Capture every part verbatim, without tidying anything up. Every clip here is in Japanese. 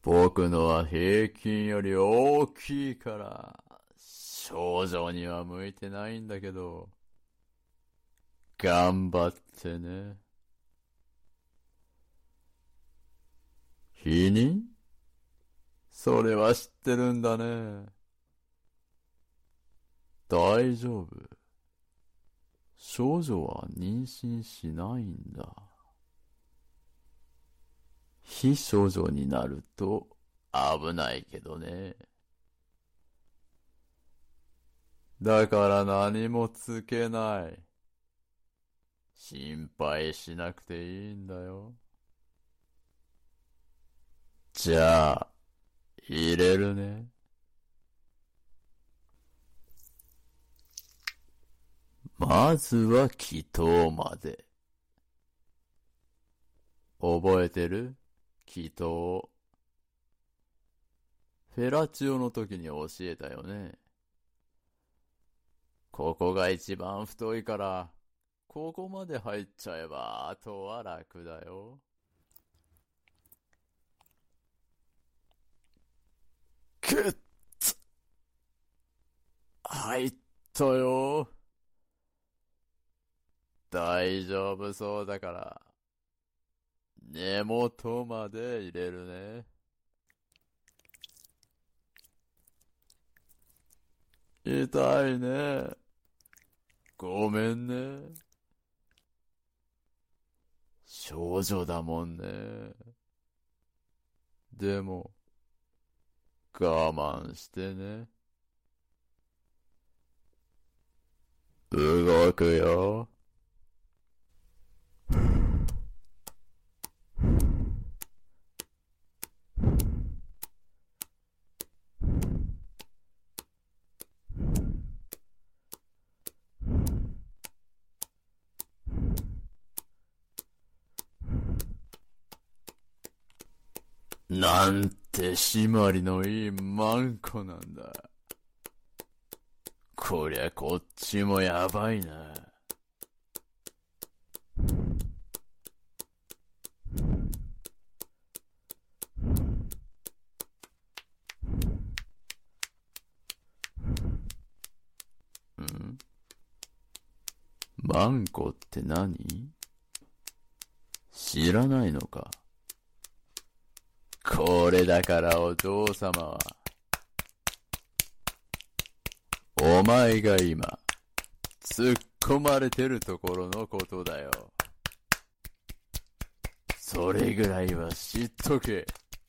僕のは平均より大きいから、少女には向いてないんだけど、頑張ってね。否認？それは知ってるんだね。大丈夫。少女は妊娠しないんだ。非少女になると危ないけどね。だから何もつけない。心配しなくていいんだよ。じゃあ、入れるね。まずは祈祷まで。覚えてる？祈祷。フェラチオの時に教えたよね。ここが一番太いから、ここまで入っちゃえば、あとは楽だよ。くっつ入ったよ。大丈夫そうだから、根元まで入れるね。痛いね。ごめんね。少女だもんね。でも、我慢してね。動くよ。なんて締まりのいいマンコなんだ。こりゃこっちもやばいな。ん？マンコって何？知らないのか？これだからお父様は、お前が今、突っ込まれてるところのことだよ。それぐらいは知っとけ。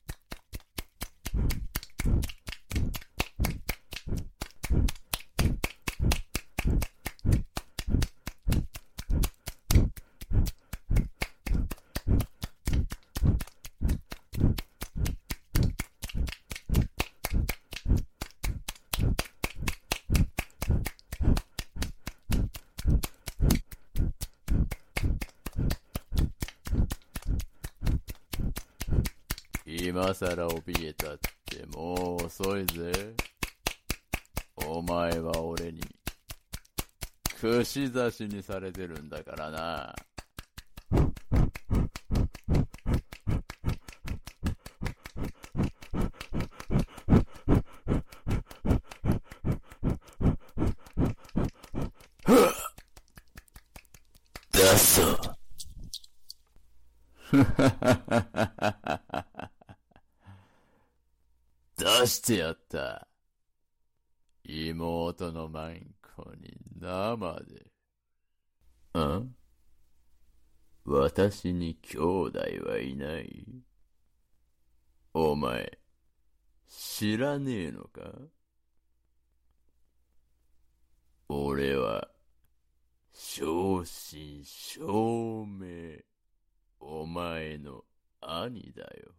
今さら怯えたってもう遅いぜ。お前は俺に串刺しにされてるんだからな。出そう。出してやった。妹のマンコに生で。ん？私に兄弟はいない？お前、知らねえのか？俺は、正真正銘、お前の兄だよ。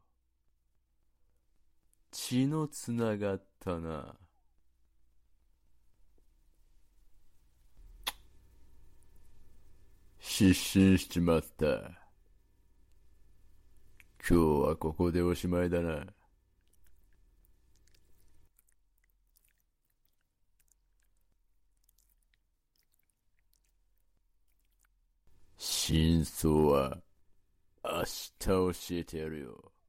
血のつながったな。失神しちまった。今日はここでおしまいだな。真相は明日教えてやるよ。